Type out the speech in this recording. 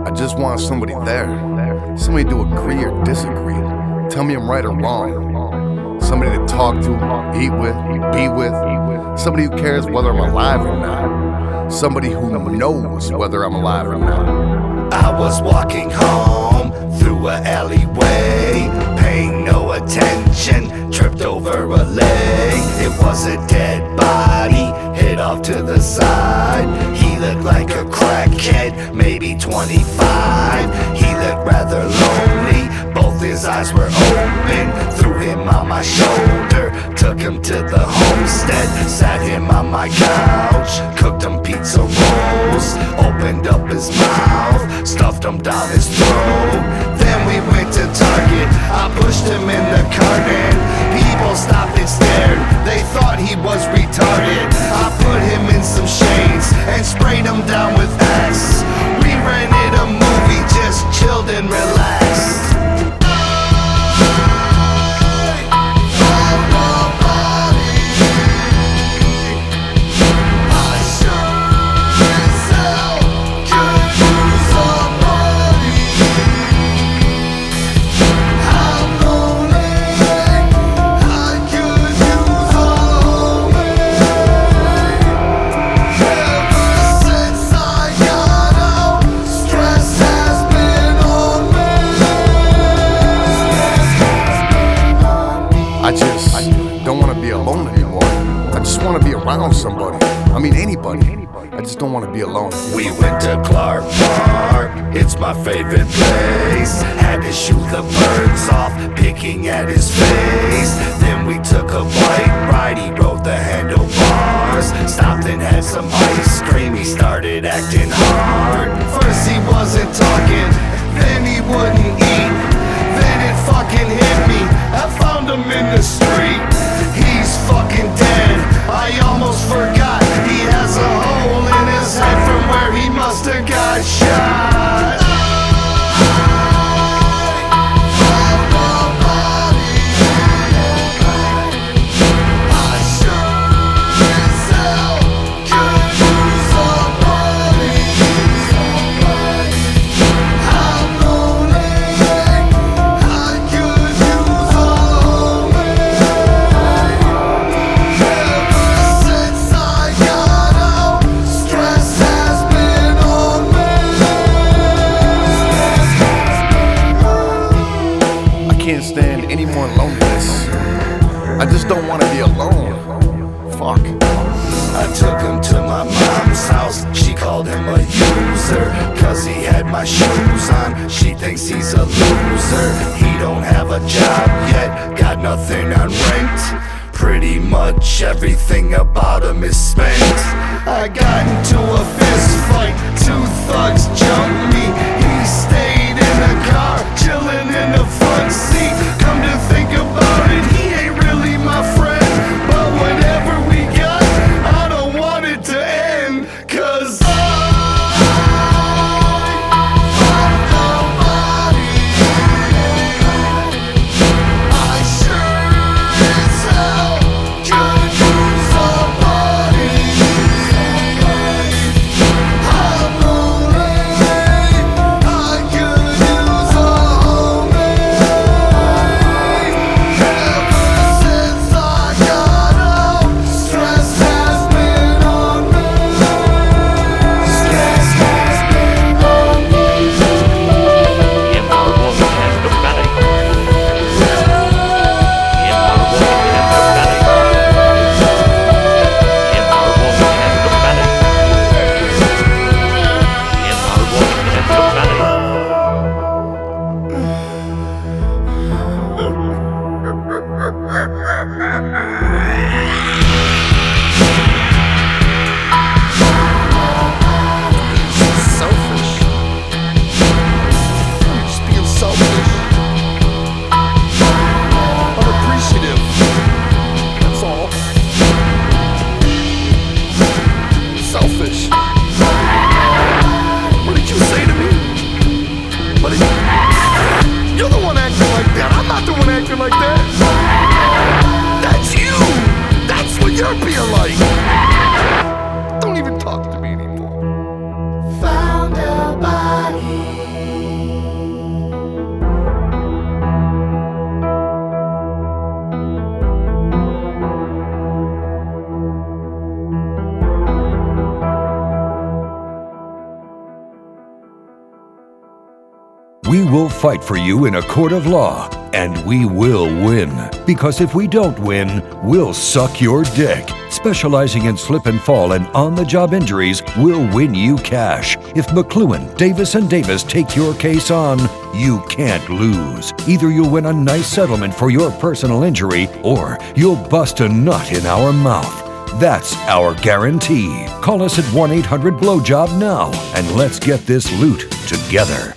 I just want somebody there. Somebody to agree or disagree. Tell me I'm right or wrong. Somebody to talk to, eat with, be with. Somebody who cares whether I'm alive or not. Somebody who knows whether I'm alive or not. I was walking home through an alleyway, paying no attention, tripped over a leg. It was a dead body, hit off to the side. He looked like a crackhead, maybe 25. He looked rather lonely, both his eyes were open. Threw him on my shoulder, took him to the homestead, sat him on my couch, cooked him pizza rolls, opened up his mouth, stuffed him down his throat. Then we went to Target, I pushed him in the carton. People stopped and stared, they thought he was retarded. I put him in some shades and sprayed him down with X. We rented a movie, just chilled and relaxed. I just don't want to be alone anymore. I just want to be around somebody. I mean anybody. I just don't want to be alone. We went to Clark Park, it's my favorite place. Had to shoot the birds off, picking at his face. Then we took a bike ride, he rode the handlebars. Stopped and had some ice cream, he started acting hard. First he wasn't talking, then he wouldn't eat. Then it fucking hit me, I found him in the street. He's fucking dead, I almost forgot. He has a hole in his head from where he must have got shot. I can't stand any more loneliness. I just don't want to be alone. Fuck. I took him to my mom's house, she called him a user, cause he had my shoes on, she thinks he's a loser. He don't have a job yet, got nothing on rent. Pretty much everything about him is spent. I got into a fist fight, two thugs jumped me. He stayed in the car, chilling in the front seat. Come to think about it, he ain't really my friend. But whatever we got, I don't want it to end. Cause I'm We will fight for you in a court of law, and we will win. Because if we don't win, we'll suck your dick. Specializing in slip and fall and on-the-job injuries, we'll win you cash. If McLuhan, Davis & Davis take your case on, you can't lose. Either you'll win a nice settlement for your personal injury, or you'll bust a nut in our mouth. That's our guarantee. Call us at 1-800-BLOWJOB now, and let's get this loot together.